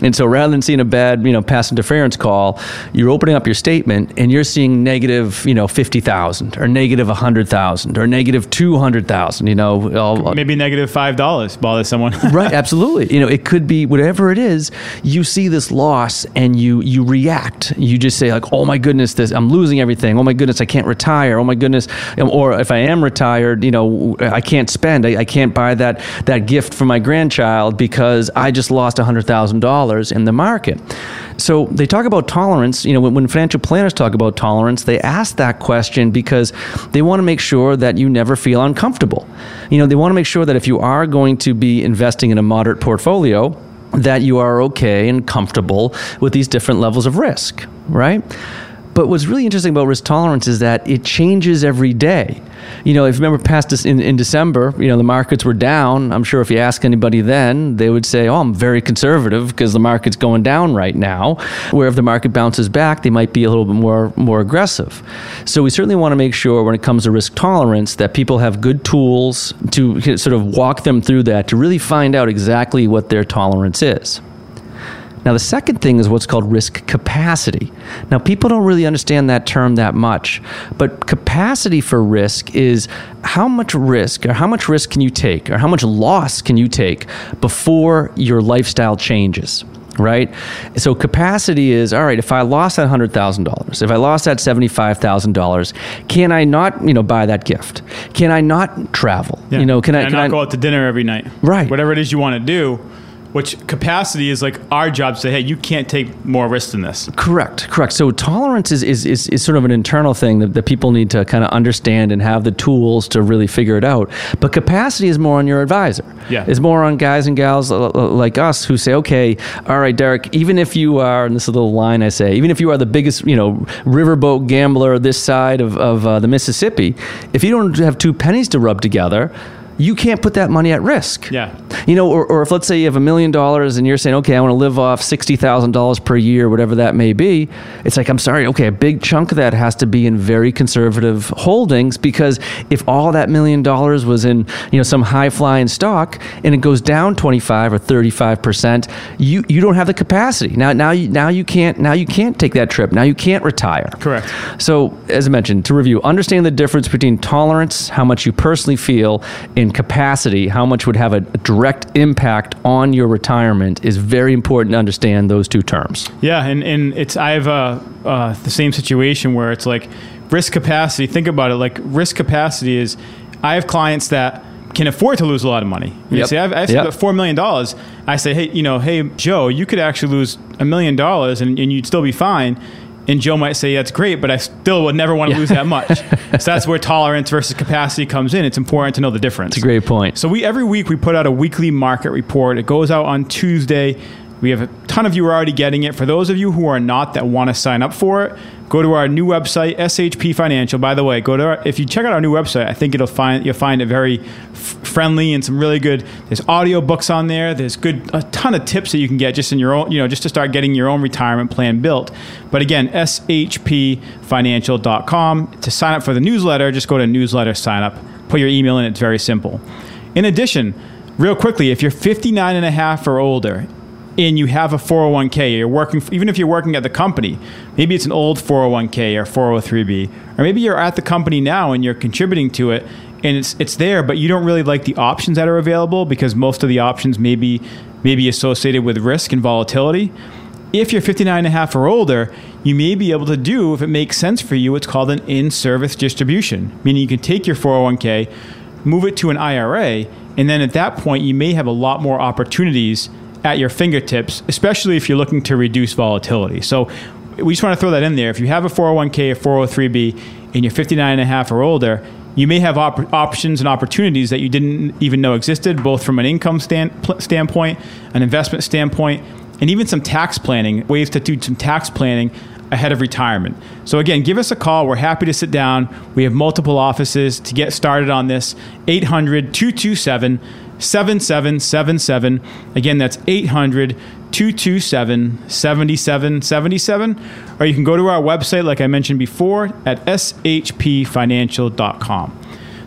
And so rather than seeing a bad, you know, pass interference call, you're opening up your statement and you're seeing negative, you know, fifty thousand or negative one hundred thousand or negative two hundred thousand, you know. All, Maybe negative five dollars bother someone. Right, absolutely. You know, it could be whatever it is, you see this loss and you you react. You just say like, oh my goodness, this I'm losing everything. Oh my goodness, I can't retire. Oh my goodness. Or if I am retired, you know, I can't spend. I, I can't buy that, that gift for my grandchild because I just lost one hundred thousand dollars in the market. So they talk about tolerance. You know, when, when financial planners talk about tolerance, they ask that question because they want to make sure that you never feel uncomfortable. You know, they want to make sure that if you are going to be investing in a moderate portfolio, that you are okay and comfortable with these different levels of risk, right? But what's really interesting about risk tolerance is that it changes every day. You know, if you remember past this in, in December, you know, the markets were down. I'm sure if you ask anybody then, they would say, oh, I'm very conservative because the market's going down right now. Where if the market bounces back, they might be a little bit more, more aggressive. So we certainly want to make sure when it comes to risk tolerance that people have good tools to sort of walk them through that to really find out exactly what their tolerance is. Now, the second thing is what's called risk capacity. Now, people don't really understand that term that much, but capacity for risk is how much risk or how much risk can you take or how much loss can you take before your lifestyle changes, right? So capacity is, all right, if I lost that one hundred thousand dollars, if I lost that seventy-five thousand dollars, can I not, you know, buy that gift? Can I not travel? Yeah. You know, can, can I, I can not I go out to dinner every night? Right. Whatever it is you want to do. Which capacity is like our job to say, hey, you can't take more risk than this. Correct, correct. So tolerance is, is, is, is sort of an internal thing that, that people need to kind of understand and have the tools to really figure it out. But capacity is more on your advisor. Yeah. It's more on guys and gals like us who say, okay, all right, Derek, even if you are, and this is a little line I say, even if you are the biggest, you know, riverboat gambler this side of, of uh, the Mississippi, if you don't have two pennies to rub together, you can't put that money at risk. Yeah. You know, or, or if let's say you have a million dollars and you're saying, okay, I want to live off sixty thousand dollars per year, whatever that may be. It's like, I'm sorry, okay, a big chunk of that has to be in very conservative holdings because if all that million dollars was in, you know, some high flying stock and it goes down twenty-five or thirty-five percent, you, you don't have the capacity. Now, now you, now you can't, now you can't take that trip. Now you can't retire. Correct. So as I mentioned, to review, understand the difference between tolerance, how much you personally feel, and capacity, how much would have a direct impact on your retirement is very important to understand those two terms. Yeah, and, and it's I have uh, uh, the same situation where it's like risk capacity. Think about it, like risk capacity is I have clients that can afford to lose a lot of money. You yep. say, I've, I've yep. got four million dollars. I say, hey, you know, hey, Joe, you could actually lose a million dollars and you'd still be fine. And Joe might say, that's great, but I still would never want to yeah. lose that much. So that's where tolerance versus capacity comes in. It's important to know the difference. It's a great point. So we every week we put out a weekly market report. It goes out on Tuesday. We have a ton of you are already getting it. For those of you who are not that want to sign up for it, go to our new website, S H P Financial. By the way, go to our, if you check out our new website, I think it'll find you'll find it very f- friendly and some really good. There's audio books on there. There's good a ton of tips that you can get just in your own, you know, just to start getting your own retirement plan built. But again, S H P financial dot com. To sign up for the newsletter, just go to newsletter sign up. Put your email in. It's very simple. In addition, real quickly, if you're fifty-nine and a half or older, and you have a four oh one k, you're working, even if you're working at the company, maybe it's an old four oh one k or four oh three b, or maybe you're at the company now and you're contributing to it and it's it's there, but you don't really like the options that are available because most of the options may be, may be associated with risk and volatility. If you're fifty-nine and a half or older, you may be able to do, if it makes sense for you, what's called an in-service distribution, meaning you can take your four oh one k, move it to an I R A, and then at that point, you may have a lot more opportunities at your fingertips, especially if you're looking to reduce volatility. So we just want to throw that in there. If you have a four oh one k or four oh three b and you're fifty-nine and a half or older, you may have op- options and opportunities that you didn't even know existed, both from an income stand- pl- standpoint, an investment standpoint, and even some tax planning, ways to do some tax planning ahead of retirement. So again, give us a call. We're happy to sit down. We have multiple offices to get started on this. eight hundred, two two seven, seven seven seven seven. Again, that's eight hundred, two two seven, seven seven seven seven. Or you can go to our website, like I mentioned before, at S H P financial dot com.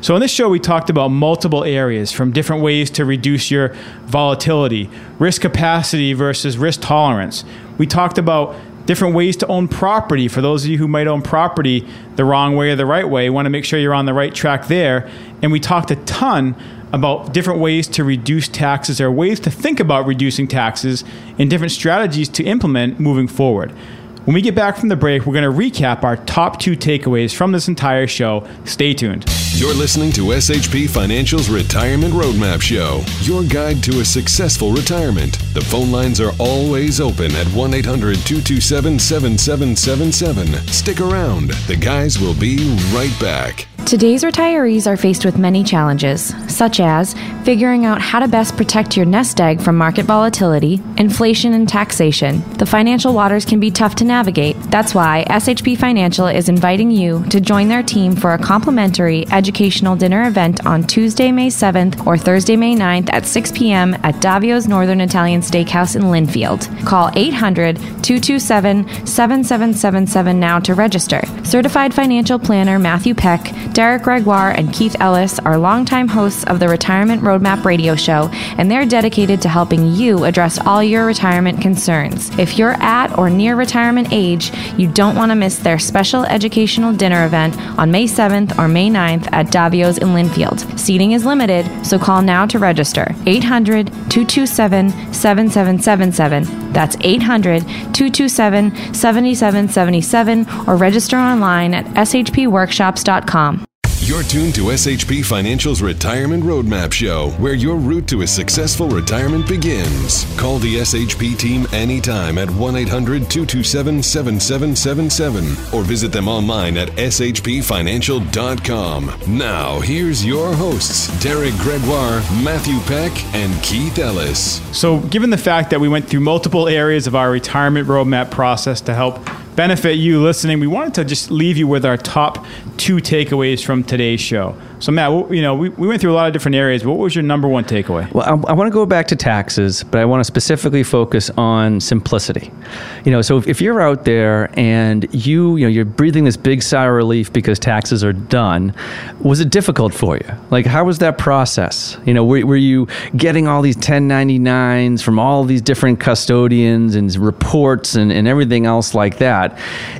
So in this show, we talked about multiple areas, from different ways to reduce your volatility, risk capacity versus risk tolerance. We talked about different ways to own property. For those of you who might own property the wrong way or the right way, you want to make sure you're on the right track there. And we talked a ton about different ways to reduce taxes, or ways to think about reducing taxes, and different strategies to implement moving forward. When we get back from the break, we're going to recap our top two takeaways from this entire show. Stay tuned. You're listening to S H P Financial's Retirement Roadmap Show, your guide to a successful retirement. The phone lines are always open at one eight hundred two two seven seven seven seven seven. Stick around. The guys will be right back. Today's retirees are faced with many challenges, such as figuring out how to best protect your nest egg from market volatility, inflation, and taxation. The financial waters can be tough to navigate. That's why S H P Financial is inviting you to join their team for a complimentary educational dinner event on Tuesday, May seventh or Thursday, May ninth at six p.m. at Davio's Northern Italian Steakhouse in Linfield. Call eight hundred two two seven seven seven seven seven now to register. Certified financial planner Matthew Peck, Derek Gregoire, and Keith Ellis are longtime hosts of the Retirement Roadmap radio show, and they're dedicated to helping you address all your retirement concerns. If you're at or near retirement age, you don't want to miss their special educational dinner event on May seventh or May ninth at Davio's in Linfield. Seating is limited, so call now to register. eight hundred two two seven seven seven seven seven. That's eight hundred two two seven seven seven seven seven, or register online at s h p workshops dot com. You're tuned to S H P Financial's Retirement Roadmap Show, where your route to a successful retirement begins. Call the S H P team anytime at one eight hundred two two seven seven seven seven seven or visit them online at s h p financial dot com. Now, here's your hosts, Derek Gregoire, Matthew Peck, and Keith Ellis. So given the fact that we went through multiple areas of our retirement roadmap process to help benefit you listening, we wanted to just leave you with our top two takeaways from today's show. So Matt, you know, we, we went through a lot of different areas. What was your number one takeaway? Well, I, I want to go back to taxes, but I want to specifically focus on simplicity. You know, so if, if you're out there and you, you know, you're breathing this big sigh of relief because taxes are done, was it difficult for you? Like, how was that process? You know, were, were you getting all these ten ninety-nines from all these different custodians and reports and, and everything else like that?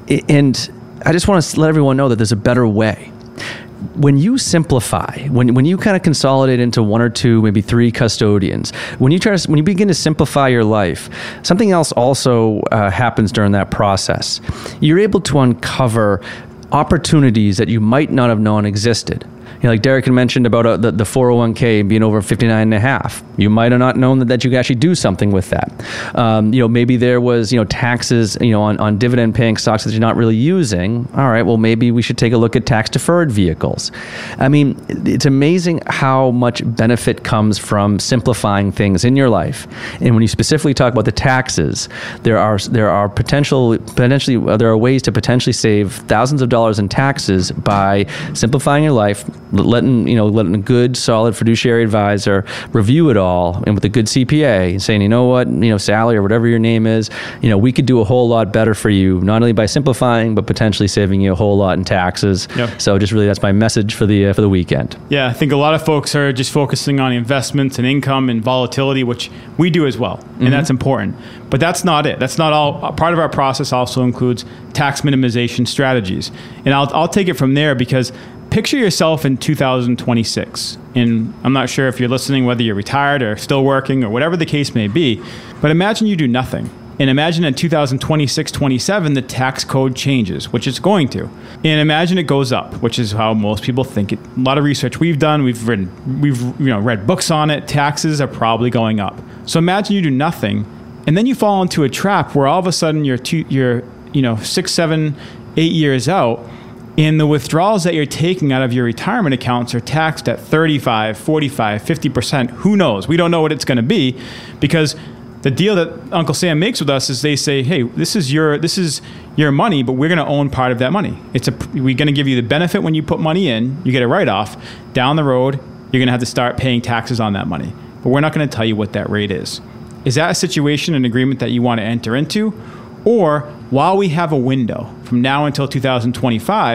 And I just want to let everyone know that there's a better way. When you simplify, when when you kind of consolidate into one or two, maybe three custodians, when you try to, when you begin to simplify your life, something else also uh, happens during that process. You're able to uncover opportunities that you might not have known existed. You know, like Derek had mentioned about uh, the, the four oh one k being over fifty-nine and a half. You might have not known that, that you could actually do something with that. Um, you know, maybe there was, you know, taxes, you know, on, on dividend paying stocks that you're not really using. All right, well, maybe we should take a look at tax deferred vehicles. I mean, it's amazing how much benefit comes from simplifying things in your life. And when you specifically talk about the taxes, there are there are potential potentially uh, there are ways to potentially save thousands of dollars in taxes by simplifying your life, letting you know letting a good solid fiduciary advisor review it all, and with a good C P A, and saying, you know what, you know, Sally or whatever your name is, you know, we could do a whole lot better for you, not only by simplifying but potentially saving you a whole lot in taxes. Yep. So just really, that's my message for the uh, for the weekend. Yeah, I think a lot of folks are just focusing on investments and income and volatility, which we do as well, and mm-hmm. that's important. But that's not it. That's not all. Part of our process also includes tax minimization strategies, and I'll I'll take it from there, because picture yourself in two thousand twenty-six, and I'm not sure if you're listening, whether you're retired or still working or whatever the case may be, but imagine you do nothing. And imagine in two thousand twenty-six, twenty-seven, the tax code changes, which it's going to. And imagine it goes up, which is how most people think it. A lot of research we've done, we've written, we've you know read books on it, taxes are probably going up. So imagine you do nothing, and then you fall into a trap where all of a sudden you're, two, you're you know, six, seven, eight years out, and the withdrawals that you're taking out of your retirement accounts are taxed at thirty-five, forty-five, fifty percent. Who knows? We don't know what it's going to be, because the deal that Uncle Sam makes with us is they say, hey, this is your this is your money, but we're going to own part of that money. It's a we're going to give you the benefit when you put money in. You get a write-off. Down the road, you're going to have to start paying taxes on that money. But we're not going to tell you what that rate is. Is that a situation, an agreement that you want to enter into? Or while we have a window from now until two thousand twenty-five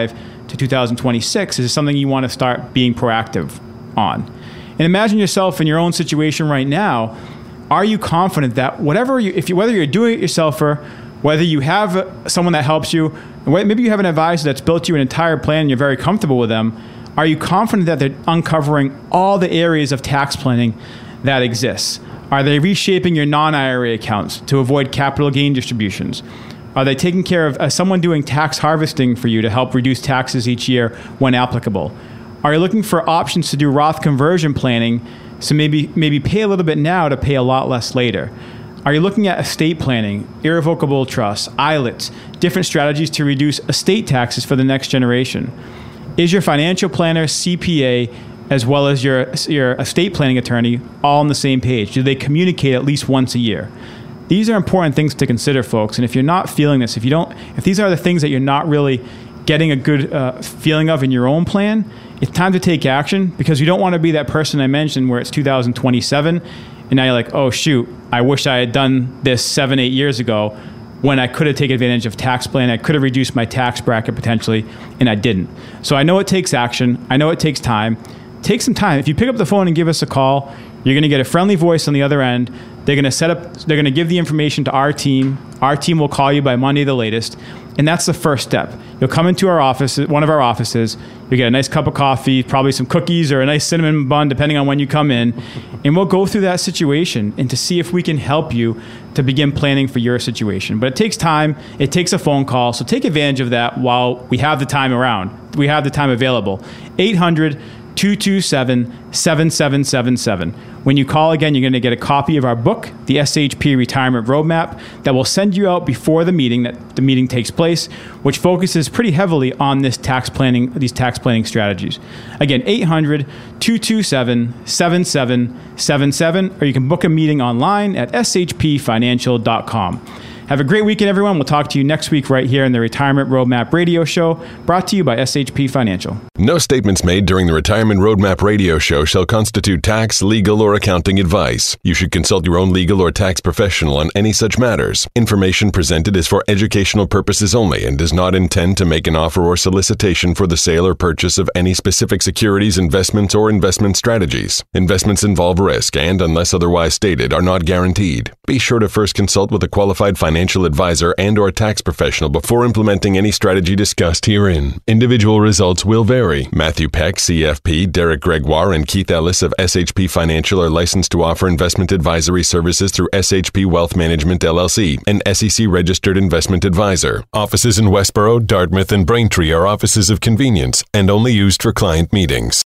to two thousand twenty-six is something you want to start being proactive on. And imagine yourself in your own situation right now. Are you confident that whatever you, if you, whether you're doing it yourself or whether you have someone that helps you, maybe you have an advisor that's built you an entire plan and you're very comfortable with them, are you confident that they're uncovering all the areas of tax planning that exists? Are they reshaping your non-I R A accounts to avoid capital gain distributions? Are they taking care of uh, someone doing tax harvesting for you to help reduce taxes each year when applicable? Are you looking for options to do Roth conversion planning, so maybe maybe pay a little bit now to pay a lot less later? Are you looking at estate planning, irrevocable trusts, I L Ts, different strategies to reduce estate taxes for the next generation? Is your financial planner, C P A, as well as your, your estate planning attorney all on the same page? Do they communicate at least once a year? These are important things to consider, folks. And if you're not feeling this, if you don't, if these are the things that you're not really getting a good uh, feeling of in your own plan, it's time to take action, because you don't want to be that person I mentioned where it's two thousand twenty-seven and now you're like, oh shoot, I wish I had done this seven, eight years ago when I could have taken advantage of tax plan. I could have reduced my tax bracket potentially, and I didn't. So I know it takes action. I know it takes time. Take some time. If you pick up the phone and give us a call, you're going to get a friendly voice on the other end. They're going to set up, they're going to give the information to our team. Our team will call you by Monday the latest. And that's the first step. You'll come into our office, one of our offices. You'll get a nice cup of coffee, probably some cookies or a nice cinnamon bun, depending on when you come in. And we'll go through that situation and to see if we can help you to begin planning for your situation. But it takes time. It takes a phone call. So take advantage of that while we have the time around. We have the time available. eight hundred, two two seven, seven seven seven seven. When you call again, you're going to get a copy of our book, the S H P Retirement Roadmap, that will send you out before the meeting, that the meeting takes place, which focuses pretty heavily on this tax planning, these tax planning strategies. Again, eight hundred, two two seven, seven seven seven seven, or you can book a meeting online at s h p financial dot com. Have a great weekend, everyone. We'll talk to you next week right here in the Retirement Roadmap Radio Show, brought to you by S H P Financial. No statements made during the Retirement Roadmap Radio Show shall constitute tax, legal, or accounting advice. You should consult your own legal or tax professional on any such matters. Information presented is for educational purposes only and does not intend to make an offer or solicitation for the sale or purchase of any specific securities, investments, or investment strategies. Investments involve risk and, unless otherwise stated, are not guaranteed. Be sure to first consult with a qualified financial financial advisor and or tax professional before implementing any strategy discussed herein. Individual results will vary. Matthew Peck, C F P, Derek Gregoire, and Keith Ellis of S H P Financial are licensed to offer investment advisory services through S H P Wealth Management, L L C, an S E C-registered investment advisor. Offices in Westboro, Dartmouth, and Braintree are offices of convenience and only used for client meetings.